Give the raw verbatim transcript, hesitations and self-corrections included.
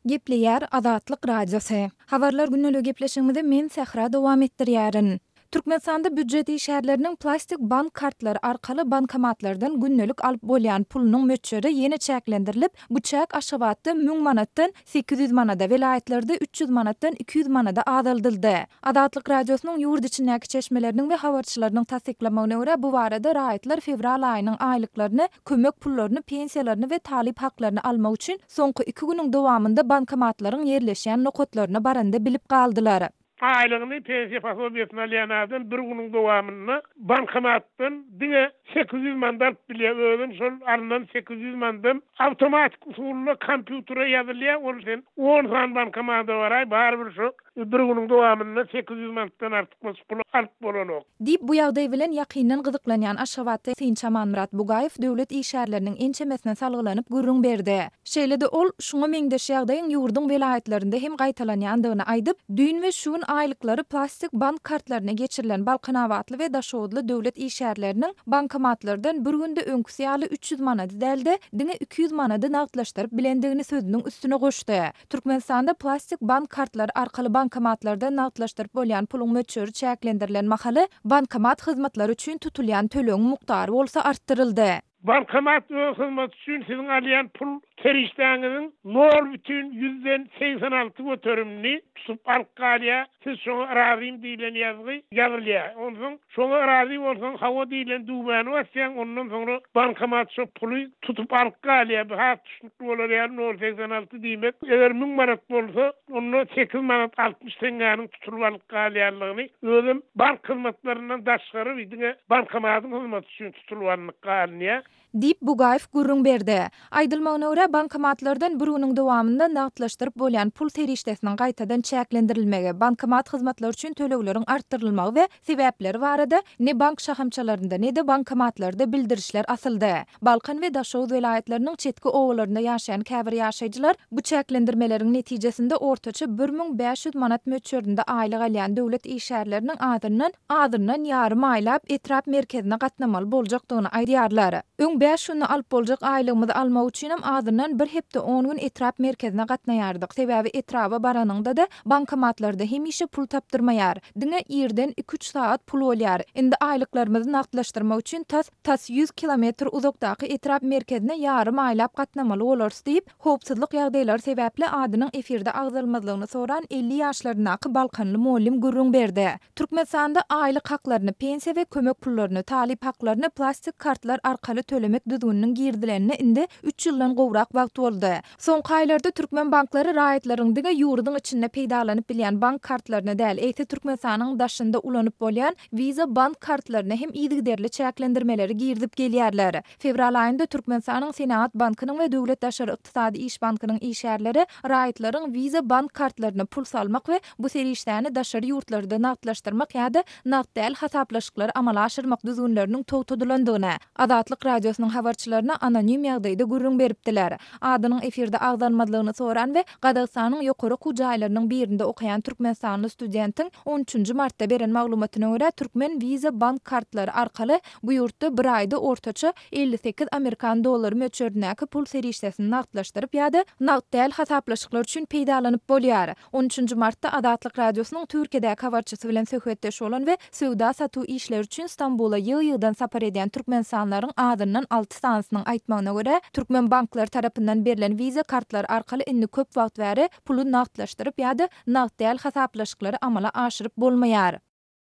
Gepleýär Azatlyk Radiosu. Habarlar günnälik gepleşigimizde men Sahra dowam etdirýärin. Türkmenistanda büdjet işärleriniň plastik bank kartlary arkaly bankomatlardan günnälik alyp bolýan pulunyň möçleri ýene çäklendirilip, bu çäk Aşgabatda müň manatdan sekiz yüz manada, welaýatlerde üç yüz manatdan iki yüz manada azaldyldy. Azatlyk Radiosynyň ýurt içindäki çeşmeleriniň we habarçylarynyň tasdiklamagyna görä, bu barada raýatlar fevral aýynyň aýlyklaryny, kömek pullaryny, pensiýalaryny we talip haklaryny almak üçin soňky iki güniň dowamında bankomatlaryň ýerleşýän nokotlaryna baranda bilip galdylar. Aýlygyny pensiýa fasobiýasyna alýanlardan bir güniň dowamyny bankomatdan diňe sekiz yüz mandat bilýär, özüm şol alynan sekiz yüz mandan awtomatik usulla kompýutere ýazylýar, olşan on san bankomata baray, bar bir şo bir güniň dowamyny sekiz yüz mandatdan artyk pul alyp bolanok. Dip bu ýagdaý bilen ýakyndan gyzyklanýan Aşgabatda Sinçaman Murat Bugaýew döwlet işärleriniň ençemesine salgylanyp gurrun berdi. Şeýle-de ol şuňa meňdeş ýagdaýyň ýurdun welaýatlarynda hem gaýtalanýandygyny aýdyp, düýn we şuň aýlyklary plastik bank kartlaryna geçirilen Balkanawatly we Daşowutly döwlet işärleriniň bankomatlardan bir günde öňküsi ýaly üç yüz manat dälde, diňe iki yüz manady nagdlaşdyryp bilendigini sözüniň üstüne goşdy. Türkmenistanda plastik bank kartlary arkaly bankomatlarda nagdlaşdyryp bolýan puluň möçleri çäklendirilen mahaly bankomat hyzmatlary üçin tutulýan töleň muktary bolsa artdyryldy. Bankomat hyzmat üçin siziň alýan pul terişdäňiziň nol бүтүn yüzden seksen alty götürümni tutup alqalya, siz şoňa razym diýilen ýazgy ýazylýar. Ondan şoňa razy bolsaň, hawa diýilen dubany basýan, ondan soňra bankomat şo puly tutup alqalya, bu hat tutuply bolar nol seksen alty diýmek. Eger müň manat bolsa, onu sekiz manat altmış tengäniň tutulyp alqalýarlygyny özüm bank hyzmatlaryndan daşgary diňe bankomatyň hyzmaty üçin tutulýanyny galynýar. Dip Bugaýew gurrun berdi. Aýdylmagyna görä bankomatlardan bir güniň dowamında nagdlaşdyryp bolýan pul terişdesiniň gaýtadan çäklendirilmegi, bankomat hyzmatlary üçin tölegleriň artdyrylmagy we sebäpleri barada ne bank şahamçalarynda ne de bankomatlarda bildirişler asyldy. Balkan we Daşowut welaýatlarynyň çetki owalaryna ýaşaýan käbir ýaşaýjylar bu çäklendirmeleriň netijesinde ortaça bir miň beş yüz manat möçlerinde aýlyk alýan döwlet işärleriniň adyndan adyndan ýarym aýlap etrap merkezine gatnamaly boljakdygyny aýdýarlar. beş günü alyp boljak aýlygymyzy almak üçin hem adyndan bir hepde on gün etrap merkezine gatnaýardyk. Sebäbi etraba baranyňda da bankomatlarda hemişe pul tapdyrmaýar. Diňe ýerden iki üç saat pul bolýar. Indi aýlyklarymyzy nagdlaşdyrmak üçin tas tas yüz kilometr uzakdaky etrap merkezine ýarym aýlap gatnamaly bolars diýip, howpsuzlyk ýagdaýlary sebäpli adynyň efirde agdalmadygyny soran elli ýaşlaryndaky Balkanly mollim gurrun berdi. Türkmenistanda aýlyk haklaryny, pensiýa we kömek pullaryny, talip haklaryny plastik kartlar arkaly tölemek düzgünniň girdilerini indi üç ýyldan gowrak wagt boldy. Soňky aýlarda türkmen banklary raýatlaryň dige ýurdun içinde peýdalanyp bilýän bank kartlaryna däl, eýti Türkmenistanyň daşynda ulanyp bolýan Visa bank kartlaryna hem ýygyderli çäklendirmeleri girdip gelýärler. Fevral aýynda Türkmenistanyň Senat bankynyň we Döwlet Daşary Ykdysady iş bankynyň işärleri raýatlaryň Visa bank kartlaryna pul salmak we bu serişdäni daşary ýurtlarda nagdlaşdyrmak ýa-da nagd däl hasaplaşyklary amala aşyrmak düzgünleriniň togtudylandygyna Azatlyk Radiosynyň habarçylaryna anonim ýagdaýda gurrun beripdiler. Adynyň efirde agdanmadygyny soran we Gadagstanyň ýokary kujaýlarynyň birinde okaýan Türkmenistanly studentiň on üçünji martda beren maglumatyna görä Türkmen Visa bank kartlary arkaly bu ýurtda bir aýda ortaça elli sekiz Amerikan dollary möçlerindäki pul serişdesini nagdlaşdyryp ýa-da nagd däl hasaplaşyklar üçin peýdalanyp bolýar. on üçünji martda Azatlyk Radiosynyň Türkiýedäki habarçysy bilen söhbetdeş bolan we söwda satu işleri üçin Stambola ýyl-ýyldan sapar edýän türkmenistanylaryň adyndan alty sansynyň aýtmagyna görä, türkmen banklary tarapyndan berilen Visa kartlary arkaly indi köp wagt bäri pulu nagdlaşdyryp ýa-da nagd däl hasaplaşyklary amala aşyryp bolmaýar.